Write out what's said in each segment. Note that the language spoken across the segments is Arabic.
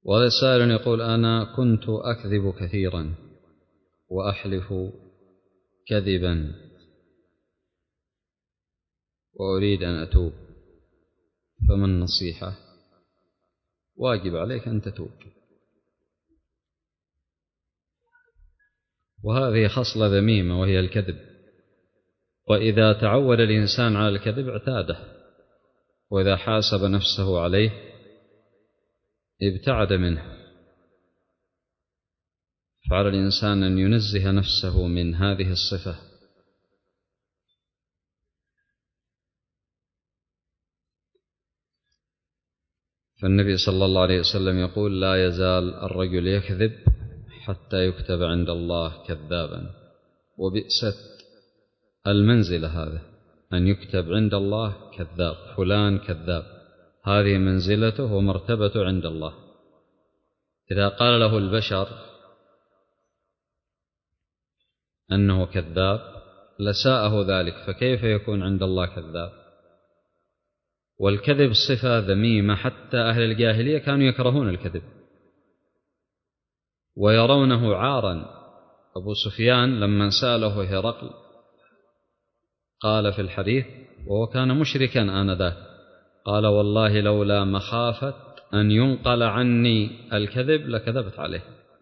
وهذا السائل يقول: أنا كنت أكذب كثيرا وأحلف كذبا وأريد أن أتوب، فما النصيحة؟ واجب عليك أن تتوب، وهذه خصلة ذميمة وهي الكذب، وإذا تعود الإنسان على الكذب اعتاده، وإذا حاسب نفسه عليه ابتعد منه. فعلى الإنسان أن ينزه نفسه من هذه الصفة. فالنبي صلى الله عليه وسلم يقول: لا يزال الرجل يكذب حتى يكتب عند الله كذابا. وبئست المنزلة هذا، أن يكتب عند الله كذاب، فلان كذاب، هذه منزلته ومرتبته عند الله. إذا قال له البشر أنه كذاب لساءه ذلك، فكيف يكون عند الله كذاب؟ والكذب صفة ذميمة، حتى أهل الجاهلية كانوا يكرهون الكذب ويرونه عارا. أبو سفيان لما سأله هرقل قال في الحديث، وهو كان مشركا آنذاك، قال: والله لولا مخافة أن ينقل عني الكذب لكذبت عليه.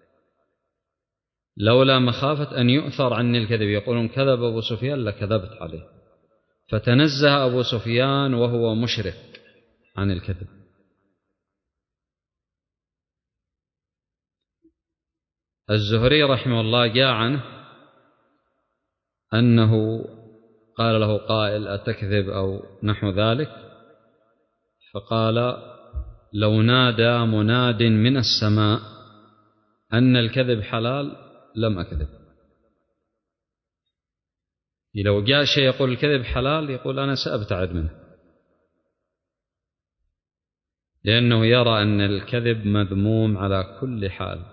لولا مخافة أن يؤثر عني الكذب، يقولون كذب أبو سفيان، لكذبت عليه. فتنزه أبو سفيان وهو مشرك عن الكذب. الزهري رحمه الله جاء عنه أنه قال له قائل: أتكذب أو نحو ذلك؟ فقال: لو نادى مناد من السماء أن الكذب حلال لم أكذب. لو جاء شيء يقول الكذب حلال يقول أنا سأبتعد منه، لأنه يرى أن الكذب مذموم على كل حال.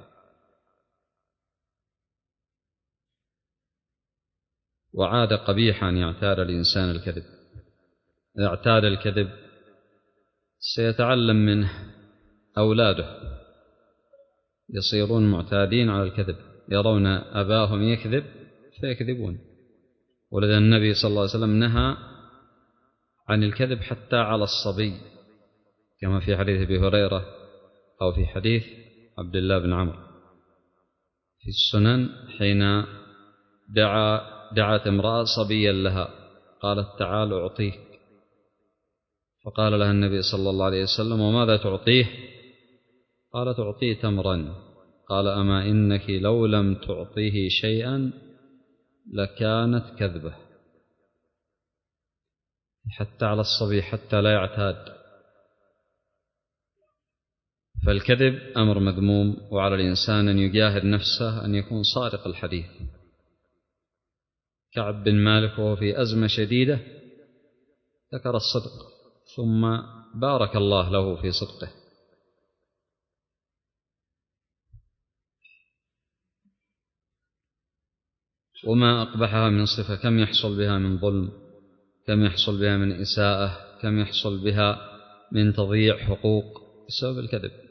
وعاد قبيحا أن يعتاد الإنسان الكذب. إذا اعتاد الكذب سيتعلم منه أولاده، يصيرون معتادين على الكذب، يرون أباهم يكذب فيكذبون. ولذا النبي صلى الله عليه وسلم نهى عن الكذب حتى على الصبي، كما في حديث أبي هريرة أو في حديث عبد الله بن عمرو في السنن، حين دعت امرأة صبيا لها قالت: تعال أعطيك. فقال لها النبي صلى الله عليه وسلم: وماذا تعطيه؟ قالت: أعطيه تمرا. قال: أما إنك لو لم تعطيه شيئا لكانت كذبة. حتى على الصبي حتى لا يعتاد. فالكذب أمر مذموم، وعلى الإنسان أن يجاهد نفسه أن يكون صادق الحديث. كعب بن مالك وهو في أزمة شديدة ذكر الصدق، ثم بارك الله له في صدقه. وما أقبحها من صفة، كم يحصل بها من ظلم، كم يحصل بها من إساءة، كم يحصل بها من تضييع حقوق بسبب الكذب.